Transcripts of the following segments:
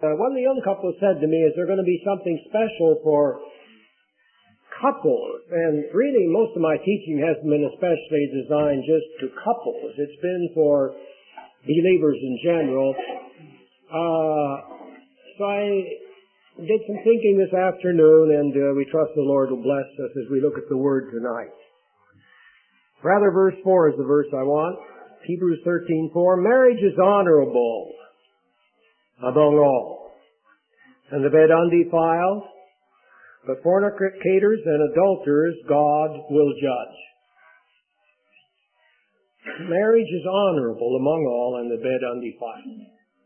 One of the young couples said to me, is there going to be something special for couples? And really, most of my teaching hasn't been especially designed just to couples. It's been for believers in general. So I did some thinking this afternoon, and we trust the Lord will bless us as we look at the Word tonight. Rather, verse 4 is the verse I want. Hebrews 13:4. Marriage is honorable among all, and the bed undefiled, but fornicators and adulterers God will judge. Marriage is honorable among all, and the bed undefiled.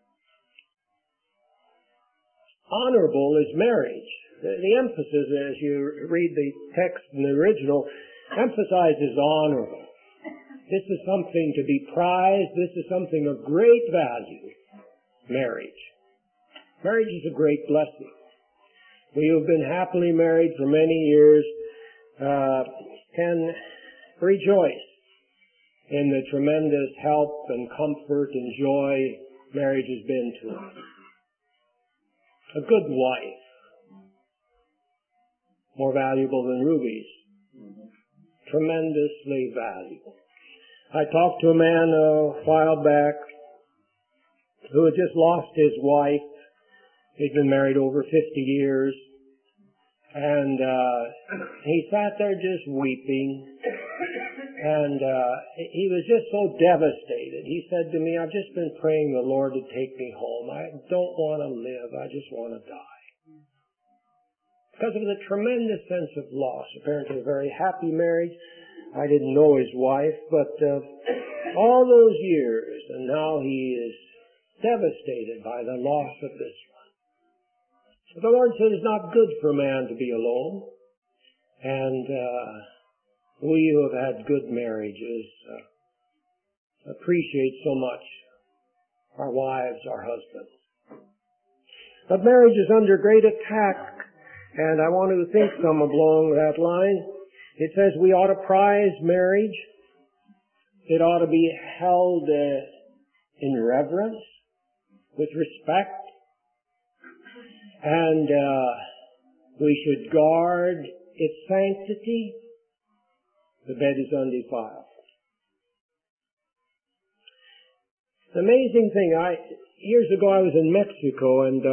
Honorable is marriage. The emphasis, as you read the text in the original, emphasizes honorable. This is something to be prized. This is something of great value. Marriage. Marriage is a great blessing. We who have been happily married for many years can rejoice in the tremendous help and comfort and joy marriage has been to us. A good wife, more valuable than rubies. Tremendously valuable. I talked to a man a while back who had just lost his wife. He'd been married over 50 years. And he sat there just weeping. And he was just so devastated. He said to me, I've just been praying the Lord to take me home. I don't want to live. I just want to die. Because of the tremendous sense of loss. Apparently a very happy marriage. I didn't know his wife, but all those years, and now he is devastated by the loss of this one. The Lord said it's not good for a man to be alone. And we who have had good marriages appreciate so much our wives, our husbands. But marriage is under great attack, and I want to think some along that line. It says we ought to prize marriage. It ought to be held in reverence, with respect. And we should guard its sanctity. The bed is undefiled. The amazing thing, years ago I was in Mexico, and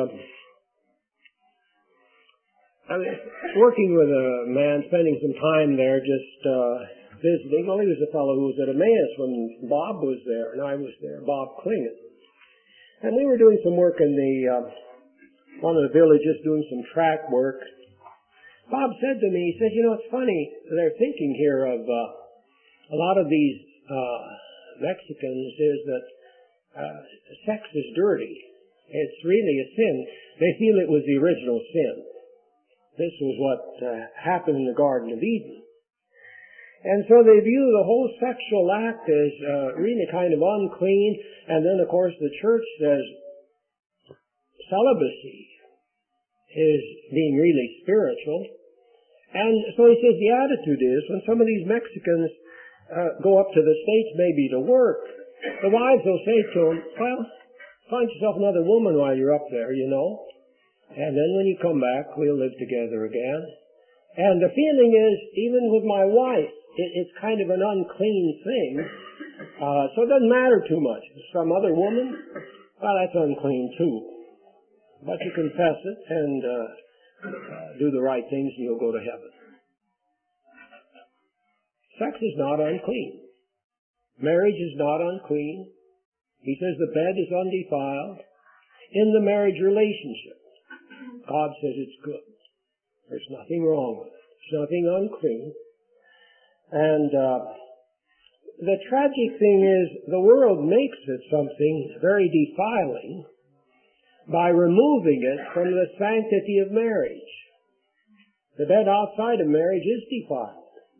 I was working with a man, spending some time there, just visiting. Well, he was a fellow who was at Emmaus when Bob was there, and I was there, Bob Klingon. And we were doing some work in one of the villages, doing some track work. Bob said to me, he said, it's funny, they're thinking here of a lot of these Mexicans is that sex is dirty. It's really a sin. They feel it was the original sin. This was what happened in the Garden of Eden. And so they view the whole sexual act as really kind of unclean. And then, of course, the church says celibacy is being really spiritual. And so he says the attitude is when some of these Mexicans go up to the States maybe to work, the wives will say to them, well, find yourself another woman while you're up there, And then when you come back, we'll live together again. And the feeling is, even with my wife, it's kind of an unclean thing. So it doesn't matter too much. Some other woman, well, that's unclean too. But you confess it and do the right things and you'll go to heaven. Sex is not unclean. Marriage is not unclean. He says the bed is undefiled. In the marriage relationship, God says it's good. There's nothing wrong with it. There's nothing unclean. And the tragic thing is the world makes it something very defiling by removing it from the sanctity of marriage. The bed outside of marriage is defiled.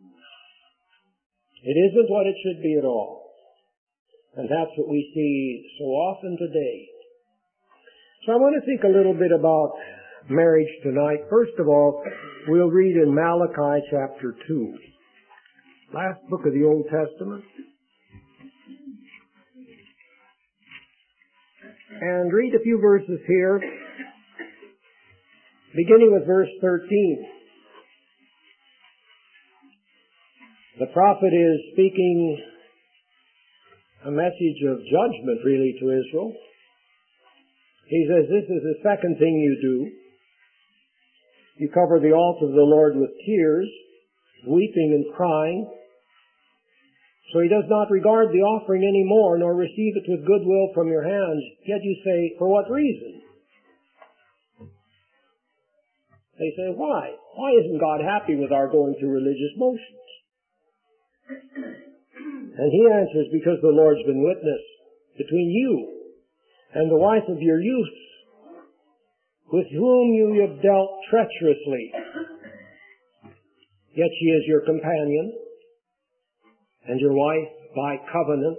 It isn't what it should be at all. And that's what we see so often today. So I want to think a little bit about marriage tonight. First of all, we'll read in Malachi chapter 2. Last book of the Old Testament. And read a few verses here. beginning with verse 13. The prophet is speaking a message of judgment, really, to Israel. He says, this is the second thing you do. You cover the altar of the Lord with tears, weeping and crying. So he does not regard the offering any more, nor receive it with goodwill from your hands. Yet you say, for what reason? They say, why? Why isn't God happy with our going through religious motions? And he answers, because the Lord's been witness between you and the wife of your youth, with whom you have dealt treacherously. Yet she is your companion and your wife by covenant.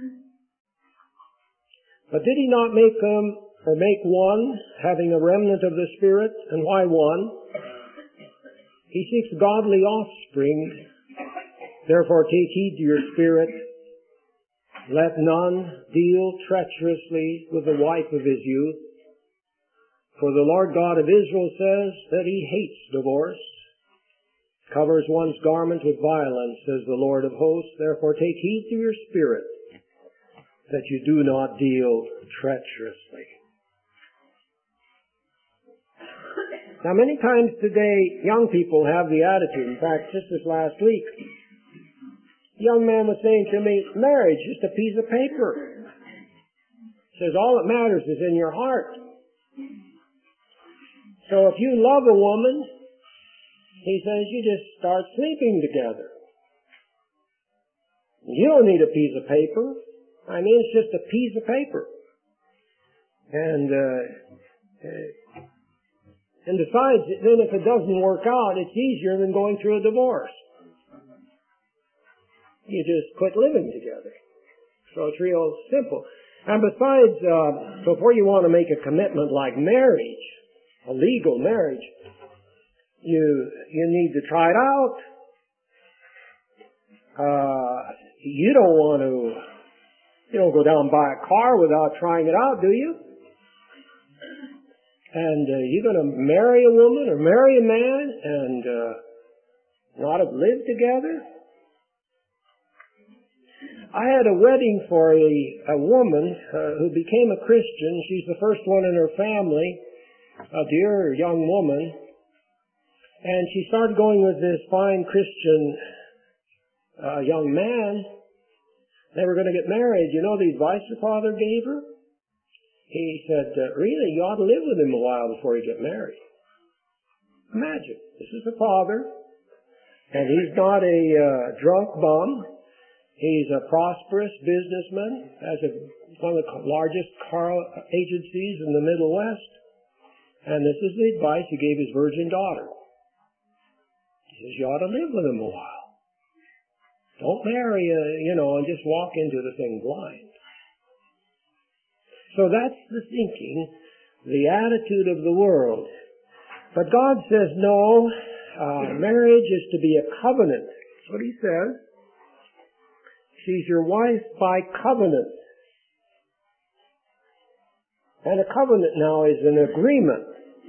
But did he not make one, having a remnant of the Spirit? And why one? He seeks godly offspring. Therefore take heed to your spirit. Let none deal treacherously with the wife of his youth. For the Lord God of Israel says that he hates divorce, covers one's garment with violence, says the Lord of hosts. Therefore take heed to your spirit, that you do not deal treacherously. Now, many times today, young people have the attitude, in fact, just this last week, a young man was saying to me, marriage is just a piece of paper. He says, all that matters is in your heart. So if you love a woman, he says, you just start sleeping together. You don't need a piece of paper. I mean, it's just a piece of paper. And besides, then if it doesn't work out, it's easier than going through a divorce. You just quit living together. So it's real simple. And besides, before you want to make a commitment like marriage, a legal marriage, you need to try it out. You don't go down and buy a car without trying it out, do you? And you're going to marry a woman or marry a man and not have lived together? I had a wedding for a woman who became a Christian. She's the first one in her family, a dear young woman. And she started going with this fine Christian young man. They were going to get married. You know the advice her father gave her? He said, really, you ought to live with him a while before you get married. Imagine, this is the father, and he's not a drunk bum. He's a prosperous businessman, has one of the largest car agencies in the Middle West. And this is the advice he gave his virgin daughter. He says, you ought to live with him a while. Don't marry, and just walk into the thing blind. So that's the thinking, the attitude of the world. But God says, no, marriage is to be a covenant. That's what he says. She's your wife by covenant. And a covenant now is an agreement.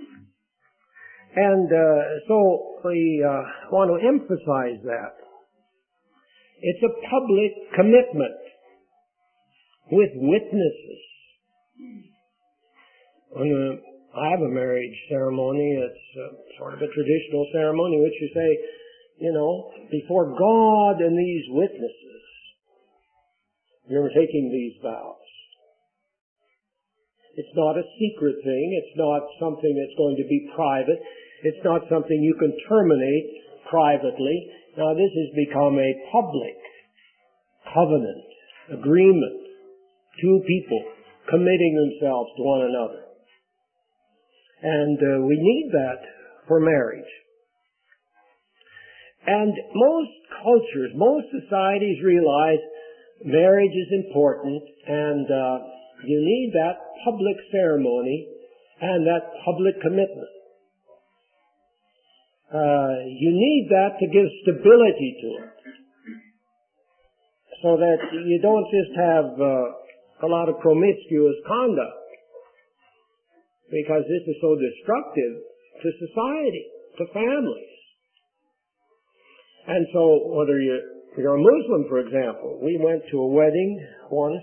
And so we want to emphasize that. It's a public commitment with witnesses. When I have a marriage ceremony, it's sort of a traditional ceremony in which you say, before God and these witnesses, you're taking these vows. It's not a secret thing. It's not something that's going to be private. It's not something you can terminate privately. Now this has become a public covenant, agreement. Two people committing themselves to one another. And we need that for marriage. And most cultures, most societies realize marriage is important, and you need that public ceremony and that public commitment. You need that to give stability to it, so that you don't just have a lot of promiscuous conduct, because this is so destructive to society, to families. And so whether you're a Muslim, for example, we went to a wedding once.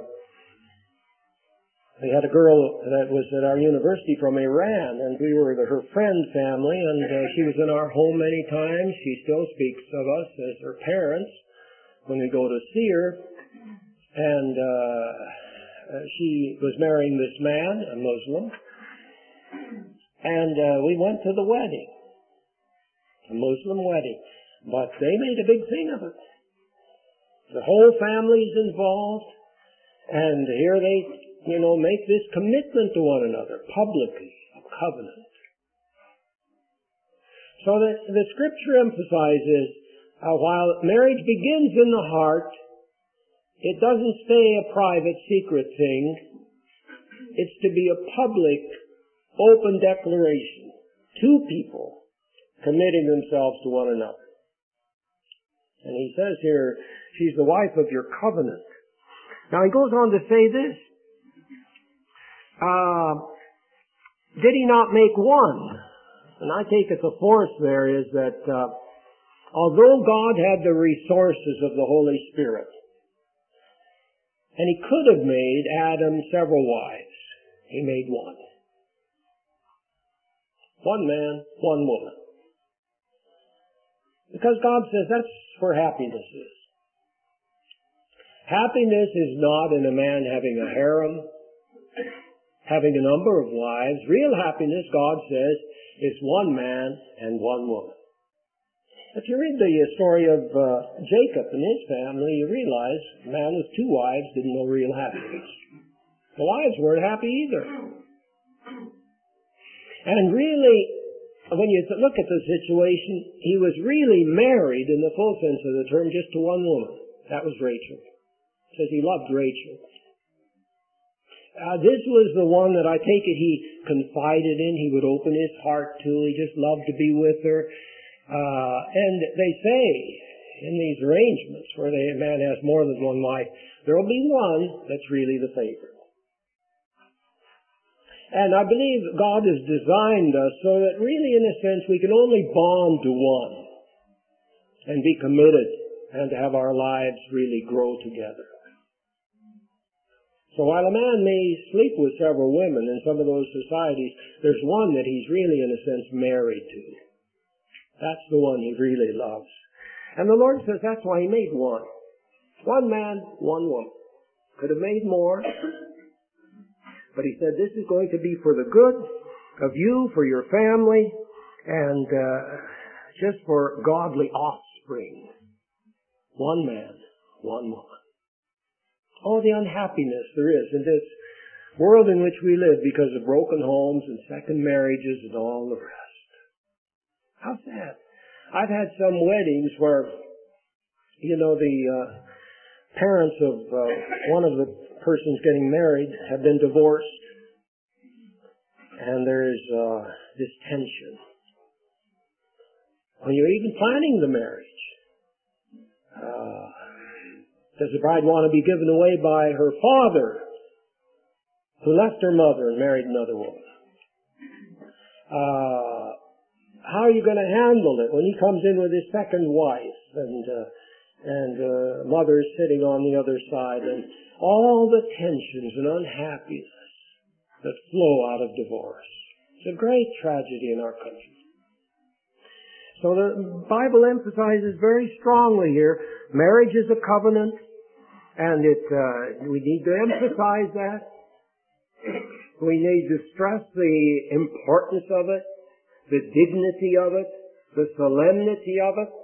We had a girl that was at our university from Iran, and we were her friend family, and she was in our home many times. She still speaks of us as her parents when we go to see her. And she was marrying this man, a Muslim, and we went to the wedding, a Muslim wedding. But they made a big thing of it. The whole family's involved, and here they make this commitment to one another publicly, a covenant. So that the Scripture emphasizes while marriage begins in the heart, it doesn't stay a private, secret thing. It's to be a public, open declaration. Two people committing themselves to one another. And he says here, she's the wife of your covenant. Now he goes on to say this. Did he not make one? And I take it the force there is that although God had the resources of the Holy Spirit, and he could have made Adam several wives, he made one. One man, one woman. Because God says that's where happiness is. Happiness is not in a man having a harem, having a number of wives. Real happiness, God says, is one man and one woman. If you read the story of Jacob and his family, you realize a man with two wives didn't know real happiness. The wives weren't happy either. And really, when you look at the situation, he was really married in the full sense of the term just to one woman. That was Rachel. It says he loved Rachel. This was the one that I take it he confided in. He would open his heart to. He just loved to be with her. And they say in these arrangements where a man has more than one wife, there will be one that's really the favorite. And I believe God has designed us so that really, in a sense, we can only bond to one and be committed and to have our lives really grow together. So while a man may sleep with several women in some of those societies, there's one that he's really, in a sense, married to. That's the one he really loves. And the Lord says that's why he made one. One man, one woman. Could have made more. But he said this is going to be for the good of you, for your family, and just for godly offspring. One man, one woman. Oh, the unhappiness there is in this world in which we live because of broken homes and second marriages and all the rest. How sad. I've had some weddings where, the parents of one of the persons getting married have been divorced, and there's this tension. When you're even planning the marriage, does the bride want to be given away by her father, who left her mother and married another woman? How are you going to handle it when he comes in with his second wife and mother's sitting on the other side, and all the tensions and unhappiness that flow out of divorce? It's a great tragedy in our country. So the Bible emphasizes very strongly here, marriage is a covenant, and we need to emphasize that. We need to stress the importance of it, the dignity of it, the solemnity of it,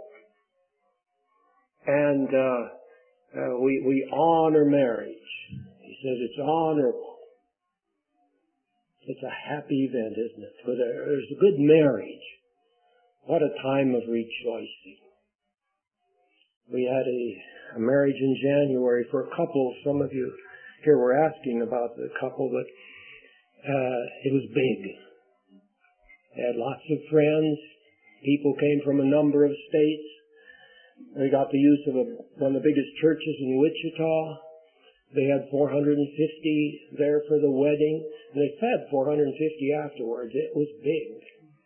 and we honor marriage. He says it's honorable. It's a happy event, isn't it? For there's a good marriage. What a time of rejoicing. We had a marriage in January for a couple. Some of you here were asking about the couple, but it was big. They had lots of friends. People came from a number of states. They got the use of one of the biggest churches in Wichita. They had 450 there for the wedding, and they fed 450 afterwards. It was big.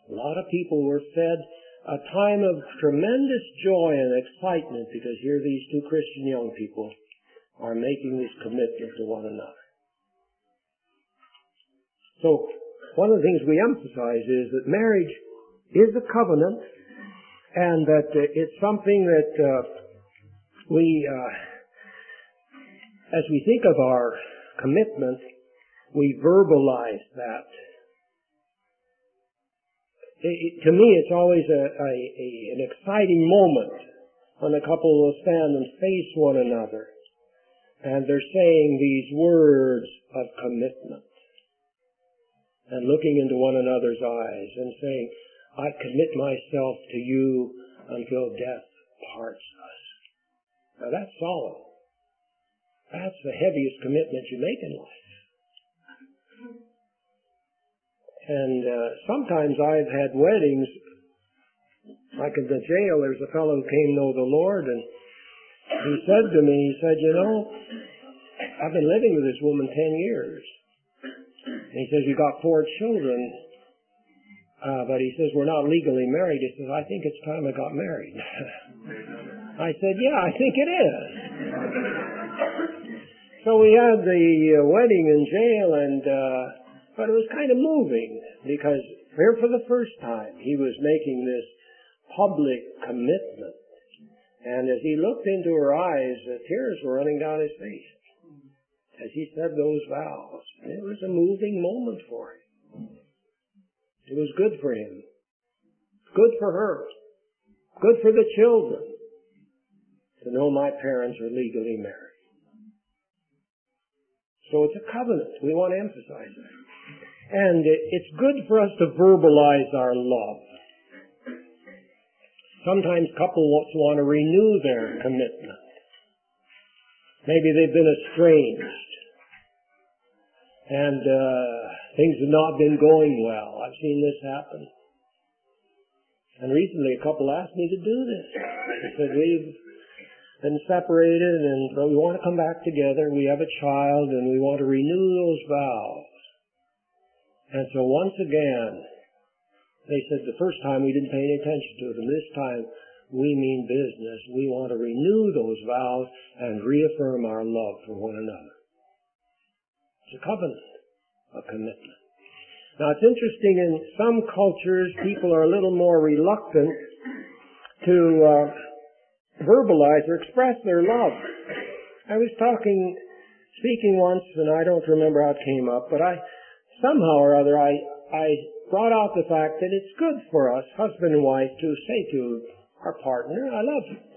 A lot of people were fed a time of tremendous joy and excitement because here these two Christian young people are making this commitment to one another. So, one of the things we emphasize is that marriage is a covenant, and that it's something that as we think of our commitment, we verbalize that. To me, it's always an exciting moment when a couple will stand and face one another, and they're saying these words of commitment, and looking into one another's eyes and saying, I commit myself to you until death parts us. Now that's solemn. That's the heaviest commitment you make in life. And sometimes I've had weddings, like in the jail, there's a fellow who came to know the Lord, and he said to me, you know, I've been living with this woman 10 years. And he says, you got 4 children, but he says, we're not legally married. He says, I think it's time I got married. I said, yeah, I think it is. So we had the wedding in jail, but it was kind of moving because here for the first time he was making this public commitment. And as he looked into her eyes, the tears were running down his face as he said those vows. It was a moving moment for him. It was good for him. Good for her. Good for the children to know my parents are legally married. So it's a covenant. We want to emphasize that. And it's good for us to verbalize our love. Sometimes couples want to renew their commitment. Maybe they've been estranged and things have not been going well. I've seen this happen. And recently a couple asked me to do this. They said, we've been separated and we want to come back together. We have a child and we want to renew those vows. And so once again, they said the first time we didn't pay any attention to it, and this time we mean business. We want to renew those vows and reaffirm our love for one another. It's a covenant, a commitment. Now it's interesting, in some cultures people are a little more reluctant to verbalize or express their love. I was speaking once, and I don't remember how it came up, but somehow or other I brought out the fact that it's good for us, husband and wife, to say to our partner, I love you.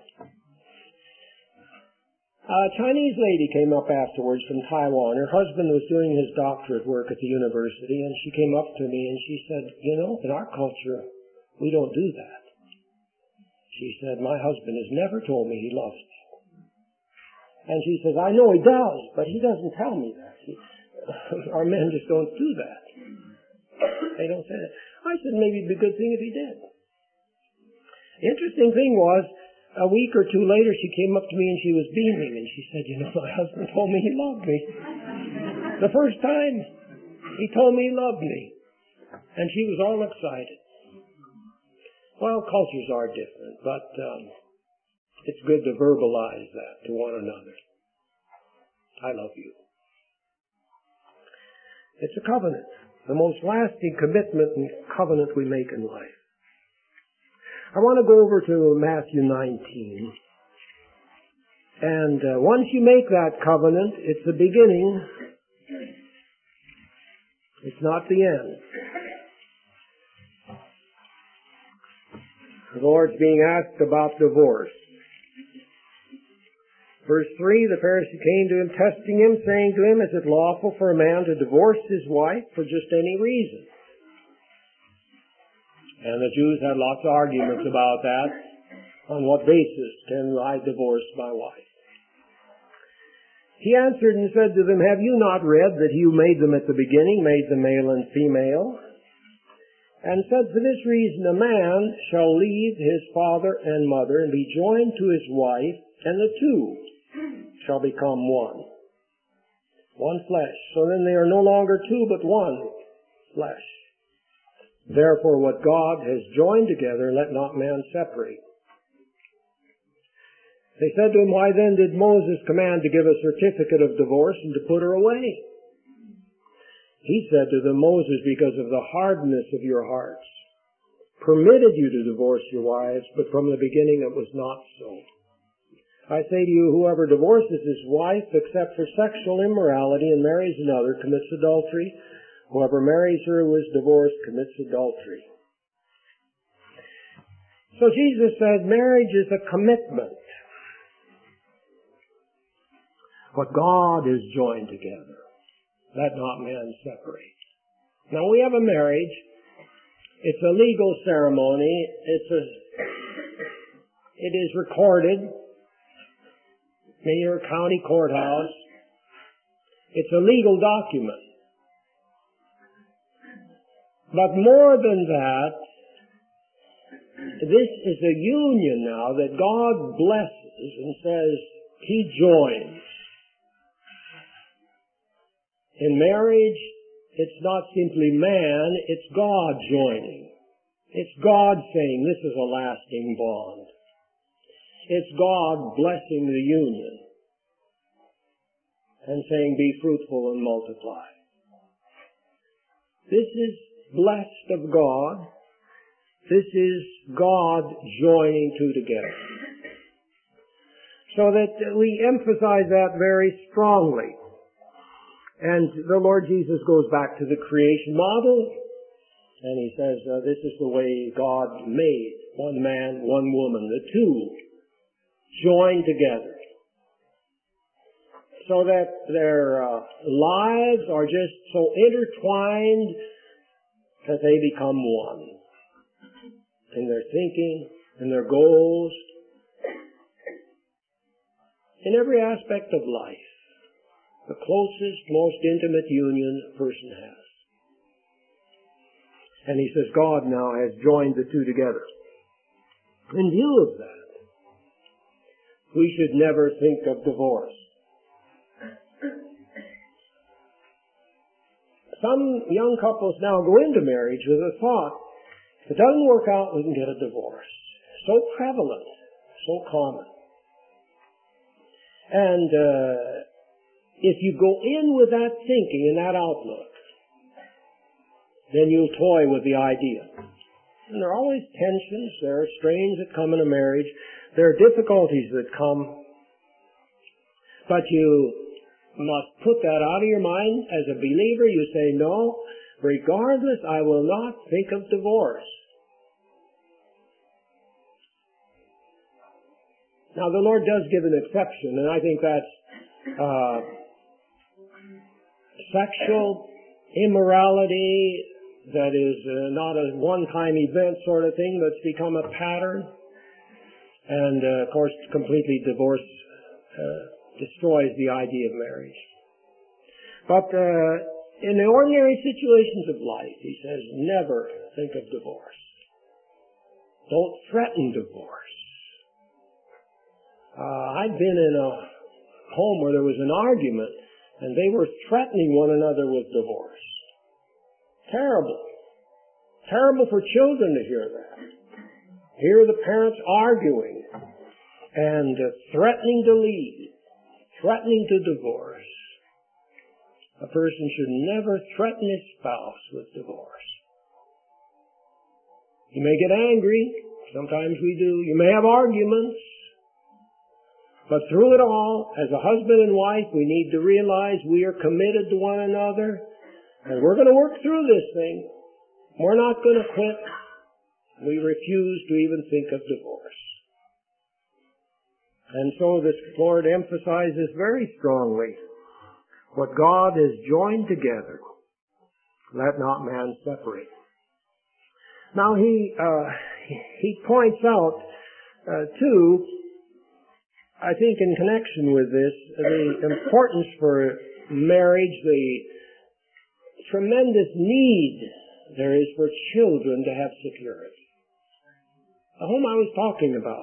A Chinese lady came up afterwards from Taiwan. Her husband was doing his doctorate work at the university, and she came up to me and she said, you know, in our culture, we don't do that. She said, my husband has never told me he loves me. And she says, I know he does, but he doesn't tell me that. Our men just don't do that. They don't say that. I said, maybe it'd be a good thing if he did. The interesting thing was, a week or two later, she came up to me and she was beaming, and she said, you know, my husband told me he loved me. The first time, he told me he loved me. And she was all excited. Well, cultures are different, but it's good to verbalize that to one another. I love you. It's a covenant, the most lasting commitment and covenant we make in life. I want to go over to Matthew 19. And once you make that covenant, it's the beginning. It's not the end. The Lord's being asked about divorce. Verse 3, the Pharisee came to him, testing him, saying to him, is it lawful for a man to divorce his wife for just any reason? And the Jews had lots of arguments about that. On what basis can I divorce my wife? He answered and said to them, have you not read that he who made them at the beginning made them male and female? And said, for this reason a man shall leave his father and mother and be joined to his wife, and the two shall become one. One flesh. So then they are no longer two, but one flesh. Therefore, what God has joined together, let not man separate. They said to him, why then did Moses command to give a certificate of divorce and to put her away? He said to them, Moses, because of the hardness of your hearts, permitted you to divorce your wives, but from the beginning it was not so. I say to you, whoever divorces his wife except for sexual immorality and marries another commits adultery. Whoever marries her who is divorced commits adultery. So Jesus said marriage is a commitment. What God has joined together, let not man separate. Now we have a marriage. It's a legal ceremony. It is recorded in your county courthouse. It's a legal document. But more than that, this is a union now that God blesses and says He joins. In marriage, it's not simply man, it's God joining. It's God saying this is a lasting bond. It's God blessing the union and saying be fruitful and multiply. This is blessed of God. This is God joining two together. So that we emphasize that very strongly. And the Lord Jesus goes back to the creation model, and He says, this is the way God made one man, one woman, the two joined together. So that their lives are just so intertwined that they become one. In their thinking, in their goals, in every aspect of life. The closest, most intimate union a person has. And He says God now has joined the two together. In view of that, we should never think of divorce. Some young couples now go into marriage with a thought, if it doesn't work out, we can get a divorce. So prevalent, so common. And if you go in with that thinking and that outlook, then you'll toy with the idea. And there are always tensions, there are strains that come in a marriage, there are difficulties that come, but you must put that out of your mind. As a believer, you say, no, regardless, I will not think of divorce. Now, the Lord does give an exception, and I think that's sexual immorality that is not a one-time event sort of thing, but it's become a pattern. And, of course, completely divorce destroys the idea of marriage. But in the ordinary situations of life, He says, never think of divorce. Don't threaten divorce. I've been in a home where there was an argument, and they were threatening one another with divorce. Terrible. Terrible for children to hear that. Hear the parents arguing and threatening to leave, threatening to divorce. A person should never threaten his spouse with divorce. You may get angry. Sometimes we do. You may have arguments. But through it all, as a husband and wife, we need to realize we are committed to one another, and we're going to work through this thing. We're not going to quit. We refuse to even think of divorce. And so this Lord emphasizes very strongly, what God has joined together, let not man separate. Now he points out, too, I think in connection with this, the importance for marriage, the tremendous need there is for children to have security. The home I was talking about.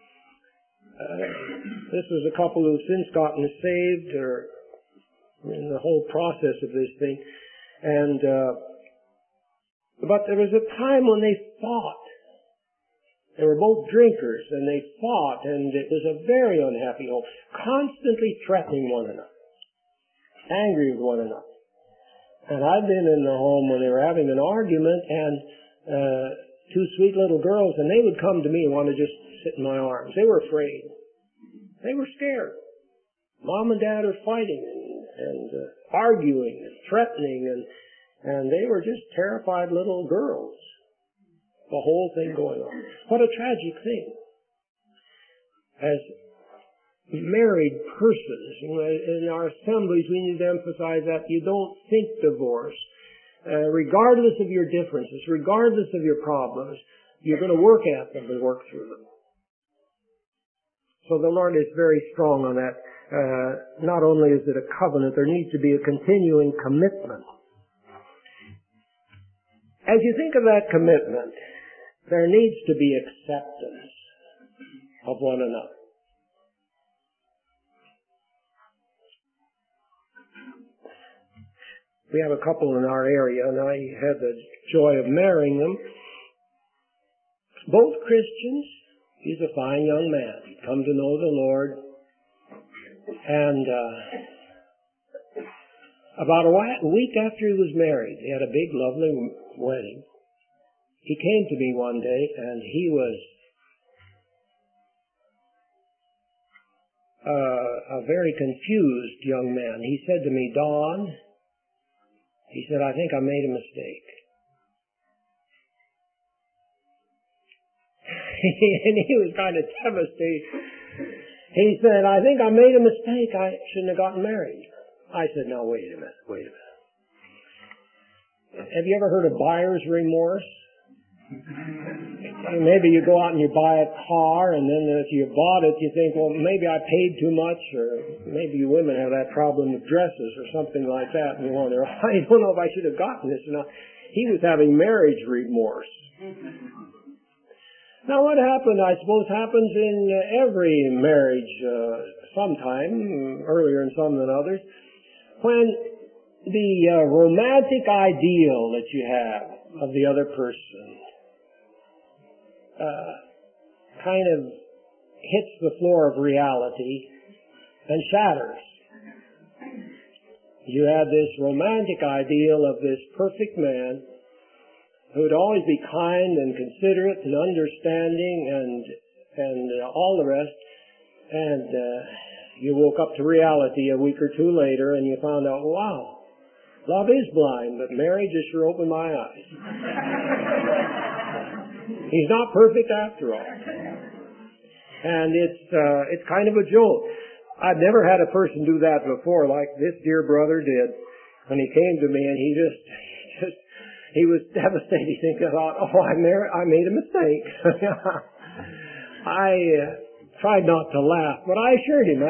This was a couple who've since gotten saved, or in the whole process of this thing. And But there was a time when they fought. They were both drinkers, and they fought, and it was a very unhappy home, constantly threatening one another, angry with one another. And I've been in the home when they were having an argument, and two sweet little girls, and they would come to me and want to just sit in my arms. They were afraid. They were scared. Mom and Dad are fighting and arguing and threatening, and they were just terrified little girls. The whole thing going on. What a tragic thing. As married persons, in our assemblies, we need to emphasize that you don't think divorce. Regardless of your differences, regardless of your problems, you're going to work at them and work through them. So the Lord is very strong on that. Not only is it a covenant, there needs to be a continuing commitment. As you think of that commitment, there needs to be acceptance of one another. We have a couple in our area, and I had the joy of marrying them. Both Christians. He's a fine young man. He'd come to know the Lord. And about a week after he was married, they had a big, lovely wedding. He came to me one day, and he was a very confused young man. He said to me, Don, he said, I think I made a mistake. And he was kind of devastated. He said, I think I made a mistake. I shouldn't have gotten married. I said, no, wait a minute. Have you ever heard of buyer's remorse? Maybe you go out and you buy a car, and then if you bought it, you think, well, maybe I paid too much, or maybe you women have that problem with dresses or something like that, and you wonder, I don't know if I should have gotten this or not. He was having marriage remorse. Now, what happened, I suppose, happens in every marriage sometime, earlier in some than others, when the romantic ideal that you have of the other person kind of hits the floor of reality and shatters. You had this romantic ideal of this perfect man who would always be kind and considerate and understanding and all the rest, and you woke up to reality a week or two later and you found out, wow, love is blind, but marriage has sure opened my eyes. He's not perfect after all. And it's kind of a joke. I've never had a person do that before like this dear brother did. When he came to me and he was devastated. He thought, oh, I made a mistake. I tried not to laugh, but I assured him.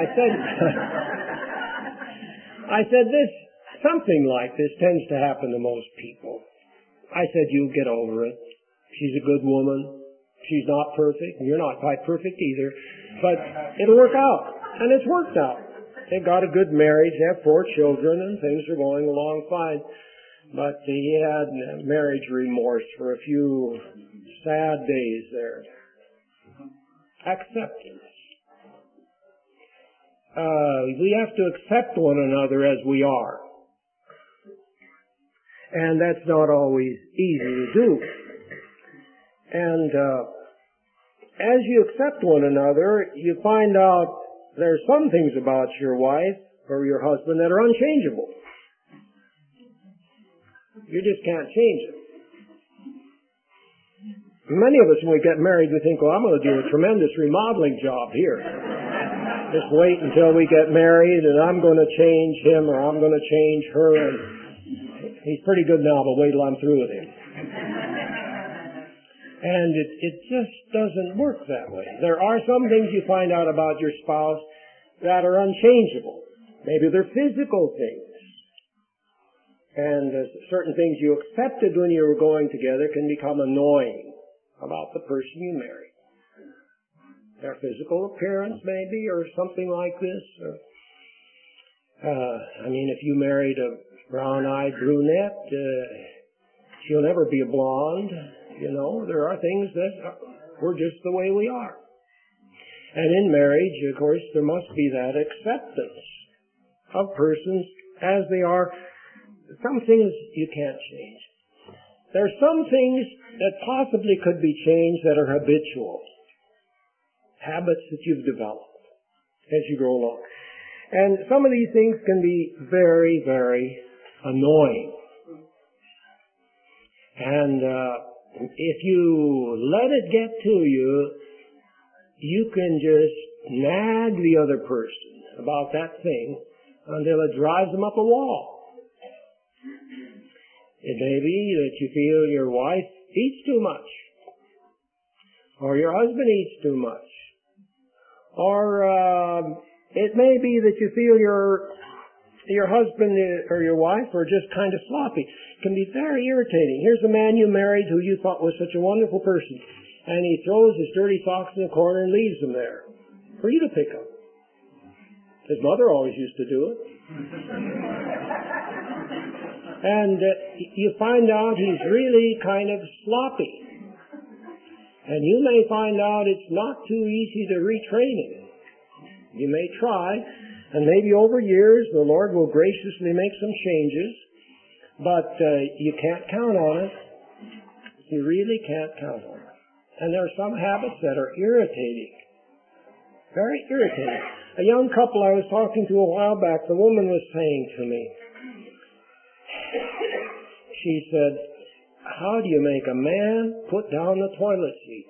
I said, something like this tends to happen to most people. I said, you'll get over it. She's a good woman. She's not perfect, and you're not quite perfect either. But it'll work out. And it's worked out. They got a good marriage. They have 4 children, and things are going along fine. But he had marriage remorse for a few sad days there. Acceptance. We have to accept one another as we are. And that's not always easy to do. And as you accept one another, you find out there's some things about your wife or your husband that are unchangeable. You just can't change it. Many of us, when we get married, we think, well, I'm going to do a tremendous remodeling job here. Just wait until we get married, and I'm going to change him, or I'm going to change her. And he's pretty good now, but wait till I'm through with him. And it just doesn't work that way. There are some things you find out about your spouse that are unchangeable. Maybe they're physical things. And certain things you accepted when you were going together can become annoying about the person you married. Their physical appearance, maybe, or something like this. If you married a brown-eyed brunette, She'll never be a blonde. You know, there are things that we're just the way we are. And in marriage, of course, there must be that acceptance of persons as they are. Some things you can't change. There are some things that possibly could be changed that are habitual. Habits that you've developed as you grow along. And some of these things can be very, very annoying. And if you let it get to you, you can just nag the other person about that thing until it drives them up a wall. It may be that you feel your wife eats too much, or your husband eats too much, or it may be that you feel your husband or your wife are just kind of sloppy. It can be very irritating. Here's a man you married who you thought was such a wonderful person, and he throws his dirty socks in the corner and leaves them there for you to pick up. His mother always used to do it. And you find out he's really kind of sloppy. And you may find out it's not too easy to retrain him. You may try, and maybe over years the Lord will graciously make some changes, but you can't count on it. You really can't count on it. And there are some habits that are irritating. Very irritating. A young couple I was talking to a while back, the woman was saying to me, she said, "How do you make a man put down the toilet seat?"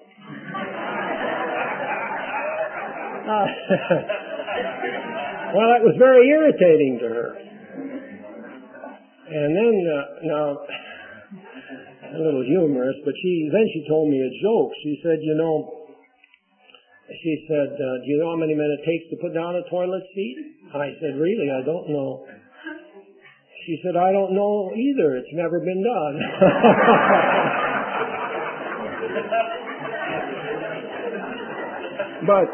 Well, it was very irritating to her. And then, now, a little humorous, but then she told me a joke. She said, do you know how many men it takes to put down a toilet seat? I said, really, I don't know. She said, I don't know either. It's never been done. But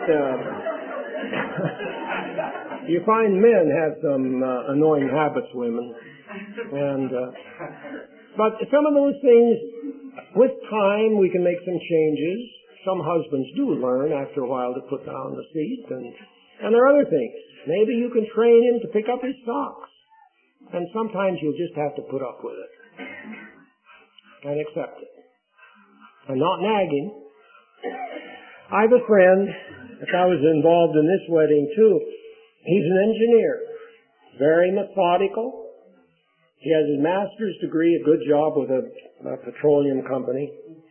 you find men have some annoying habits, women. And but some of those things, with time, we can make some changes. Some husbands do learn after a while to put down the seat. And there are other things. Maybe you can train him to pick up his socks. And sometimes you'll just have to put up with it and accept it and not nagging. I have a friend, if I was involved in this wedding too, he's an engineer, very methodical. He has his master's degree, a good job with a petroleum company.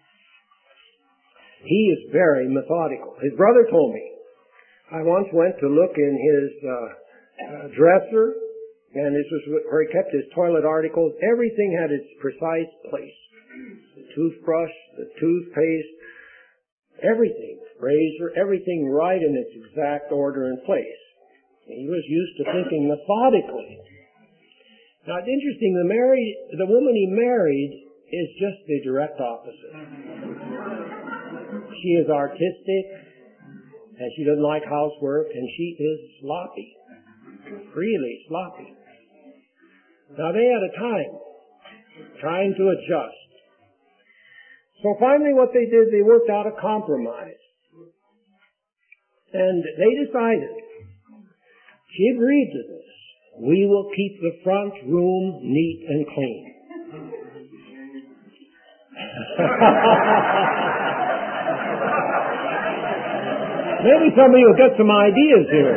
He is very methodical. His brother told me, I once went to look in his dresser, and this was where he kept his toilet articles. Everything had its precise place. The toothbrush, the toothpaste, everything, razor, everything right in its exact order and place. He was used to thinking methodically. Now it's interesting, the woman he married is just the direct opposite. She is artistic, and she doesn't like housework, and she is sloppy. Really sloppy. Now they had a time trying to adjust. So finally what they did, they worked out a compromise. And they decided, she agreed to this, we will keep the front room neat and clean. Maybe some of you will get some ideas here.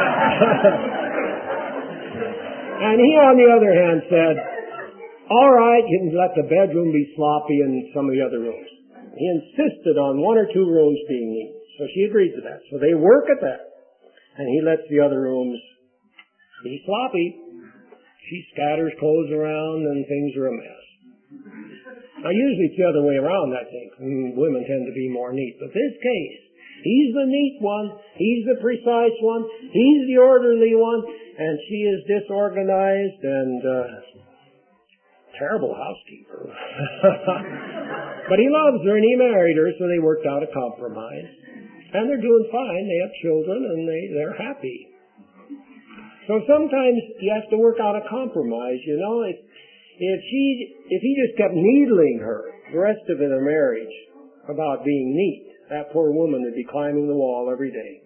And he, on the other hand, said, all right, you can let the bedroom be sloppy and some of the other rooms. He insisted on one or two rooms being neat. So she agreed to that. So they work at that. And he lets the other rooms be sloppy. She scatters clothes around and things are a mess. Now usually it's the other way around, I think. Women tend to be more neat. But this case, he's the neat one. He's the precise one. He's the orderly one. And she is disorganized and terrible housekeeper. But he loves her and he married her, so they worked out a compromise. And they're doing fine. They have children and they're happy. So sometimes you have to work out a compromise, you know. If he just kept needling her the rest of their marriage about being neat, that poor woman would be climbing the wall every day.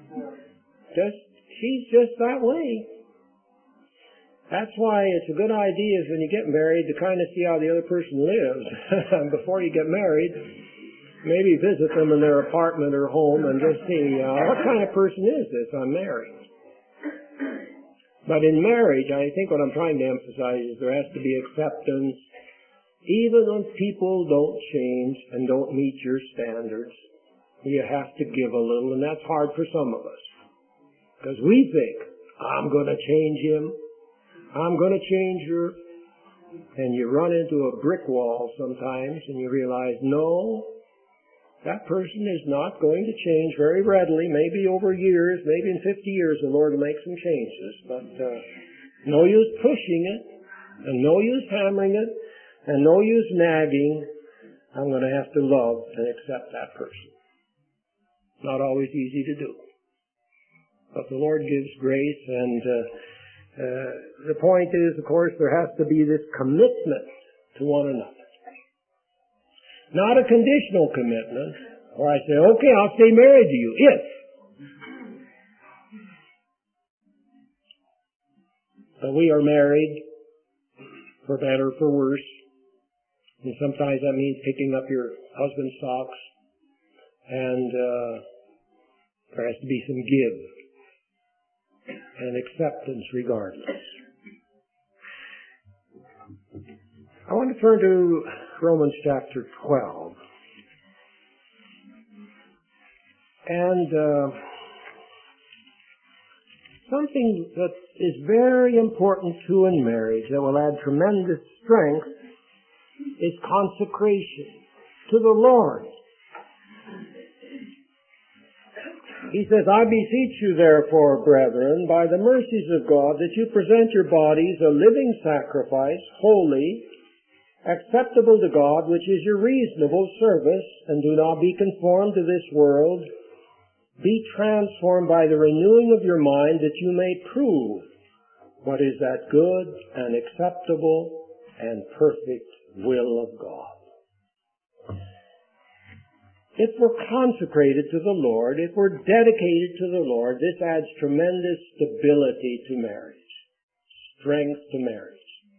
She's just that way. That's why it's a good idea when you get married to kind of see how the other person lives before you get married. Maybe visit them in their apartment or home and just see what kind of person is this I'm marrying. But in marriage, I think what I'm trying to emphasize is there has to be acceptance. Even when people don't change and don't meet your standards, you have to give a little, and that's hard for some of us. Because we think, I'm going to change him, I'm going to change her, and you run into a brick wall sometimes and you realize, no, that person is not going to change very readily. Maybe over years, maybe in 50 years the Lord will make some changes. But no use pushing it, and no use hammering it, and no use nagging. I'm going to have to love and accept that person. Not always easy to do. But the Lord gives grace, and the point is, of course, there has to be this commitment to one another. Not a conditional commitment, where I say, okay, I'll stay married to you, if. But we are married, for better, for worse. And sometimes that means picking up your husband's socks. And there has to be some give and acceptance regardless. I want to turn to Romans chapter 12. And something that is very important too in marriage that will add tremendous strength is consecration to the Lord. He says, I beseech you therefore, brethren, by the mercies of God, that you present your bodies a living sacrifice, holy, acceptable to God, which is your reasonable service, and do not be conformed to this world. Be transformed by the renewing of your mind, that you may prove what is that good and acceptable and perfect will of God. If we're consecrated to the Lord, if we're dedicated to the Lord, this adds tremendous stability to marriage, strength to marriage.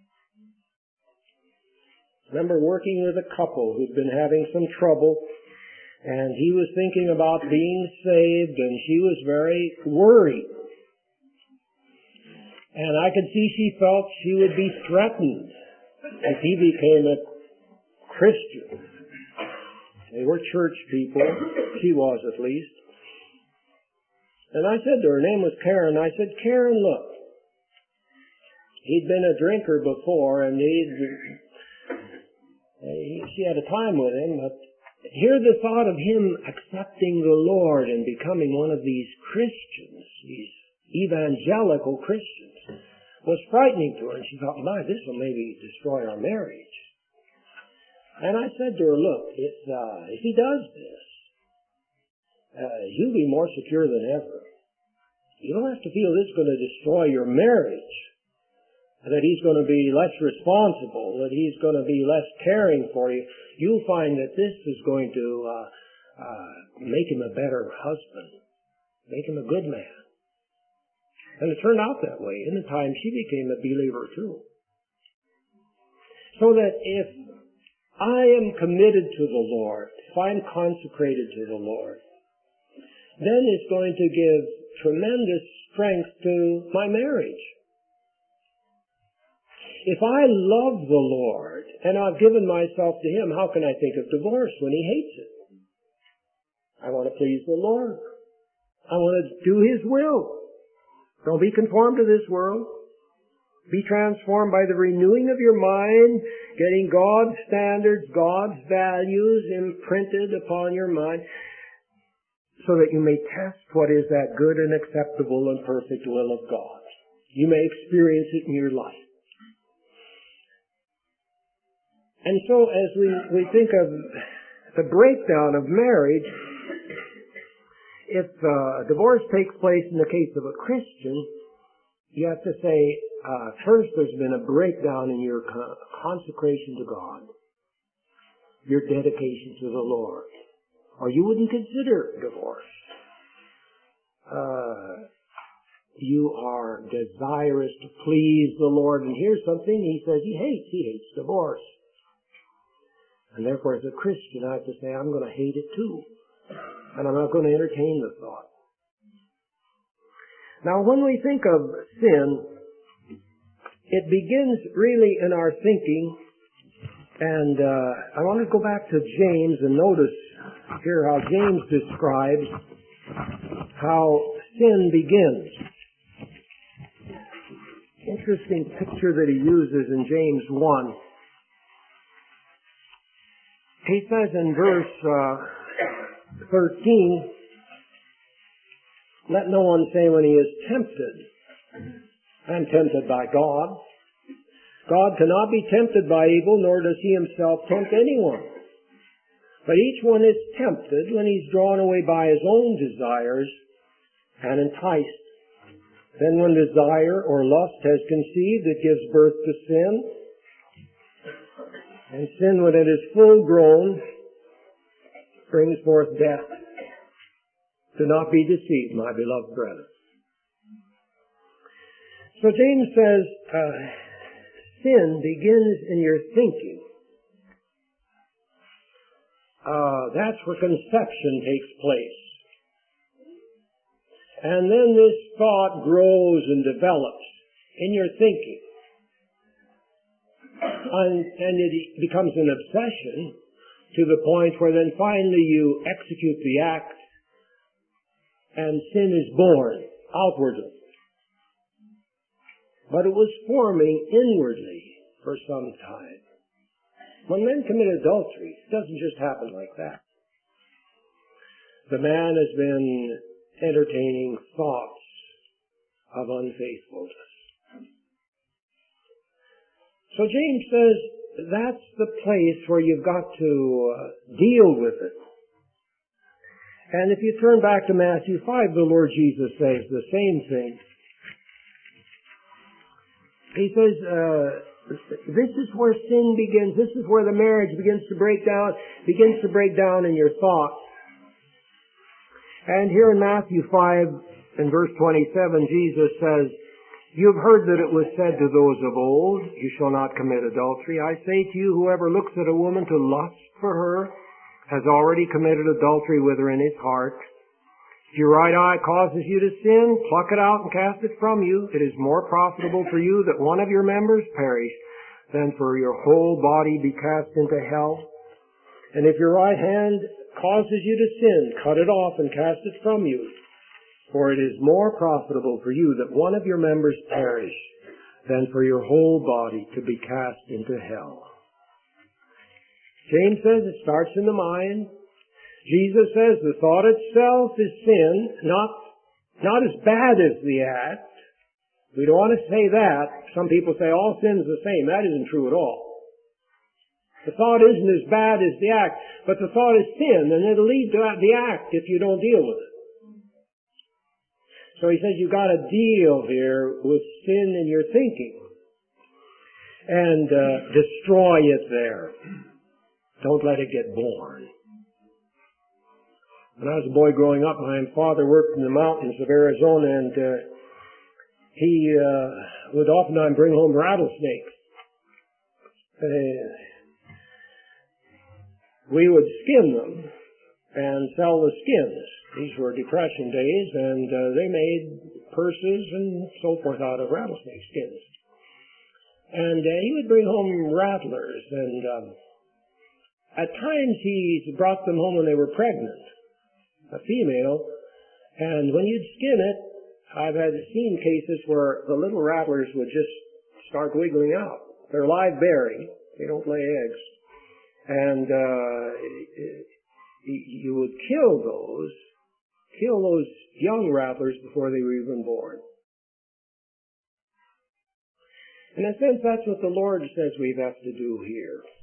I remember working with a couple who'd been having some trouble, and he was thinking about being saved, and she was very worried. And I could see she felt she would be threatened if he became a Christian. They were church people. She was, at least. And I said to her, her name was Karen, I said, Karen, look, he'd been a drinker before, and she had a time with him, but here the thought of him accepting the Lord and becoming one of these Christians, these evangelical Christians, was frightening to her. And she thought, my, this will maybe destroy our marriage. And I said to her, look, if he does this, you'll be more secure than ever. You don't have to feel this is going to destroy your marriage, that he's going to be less responsible, that he's going to be less caring for you. You'll find that this is going to make him a better husband, make him a good man. And it turned out that way. In the time, she became a believer too. So that if I am committed to the Lord, if I'm consecrated to the Lord, then it's going to give tremendous strength to my marriage. If I love the Lord and I've given myself to Him, how can I think of divorce when He hates it? I want to please the Lord. I want to do His will. Don't be conformed to this world. Be transformed by the renewing of your mind, getting God's standards, God's values imprinted upon your mind, so that you may test what is that good and acceptable and perfect will of God. You may experience it in your life. And so as we think of the breakdown of marriage, if divorce takes place in the case of a Christian, you have to say, first there's been a breakdown in your consecration to God, your dedication to the Lord, or you wouldn't consider divorce. You are desirous to please the Lord, and here's something he says he hates divorce. And therefore, as a Christian, I have to say, I'm going to hate it too. And I'm not going to entertain the thought. Now, when we think of sin, it begins really in our thinking. And I want to go back to James and notice here how James describes how sin begins. Interesting picture that he uses in James 1. He says in verse 13, let no one say when he is tempted, I'm tempted by God. God cannot be tempted by evil, nor does he himself tempt anyone. But each one is tempted when he's drawn away by his own desires and enticed. Then when desire or lust has conceived, it gives birth to sin. And sin, when it is full grown, brings forth death. Do not be deceived, my beloved brethren. So James says, sin begins in your thinking. That's where conception takes place. And then this thought grows and develops in your thinking. And it becomes an obsession to the point where then finally you execute the act and sin is born outwardly. But it was forming inwardly for some time. When men commit adultery, it doesn't just happen like that. The man has been entertaining thoughts of unfaithfulness. So James says that's the place where you've got to deal with it. And if you turn back to Matthew 5, the Lord Jesus says the same thing. He says, this is where sin begins. This is where the marriage begins to break down in your thoughts. And here in Matthew 5 and verse 27, Jesus says, you've heard that it was said to those of old, you shall not commit adultery. I say to you, whoever looks at a woman to lust for her has already committed adultery with her in his heart. If your right eye causes you to sin, pluck it out and cast it from you. It is more profitable for you that one of your members perish than for your whole body be cast into hell. And if your right hand causes you to sin, cut it off and cast it from you. For it is more profitable for you that one of your members perish than for your whole body to be cast into hell. James says it starts in the mind. Jesus says the thought itself is sin, not as bad as the act. We don't want to say that. Some people say all sin is the same. That isn't true at all. The thought isn't as bad as the act, but the thought is sin, and it'll lead to the act if you don't deal with it. So he says you've got to deal here with sin in your thinking and destroy it there. Don't let it get born. When I was a boy growing up, my father worked in the mountains of Arizona, and he would oftentimes bring home rattlesnakes. We would skin them and sell the skins. These were Depression days, and they made purses and so forth out of rattlesnake skins. And he would bring home rattlers, and at times he brought them home when they were pregnant, a female, and when you'd skin it, I've seen cases where the little rattlers would just start wiggling out. They're live bearing, they don't lay eggs. And you would kill those young rattlers before they were even born. In a sense, that's what the Lord says we have to do here.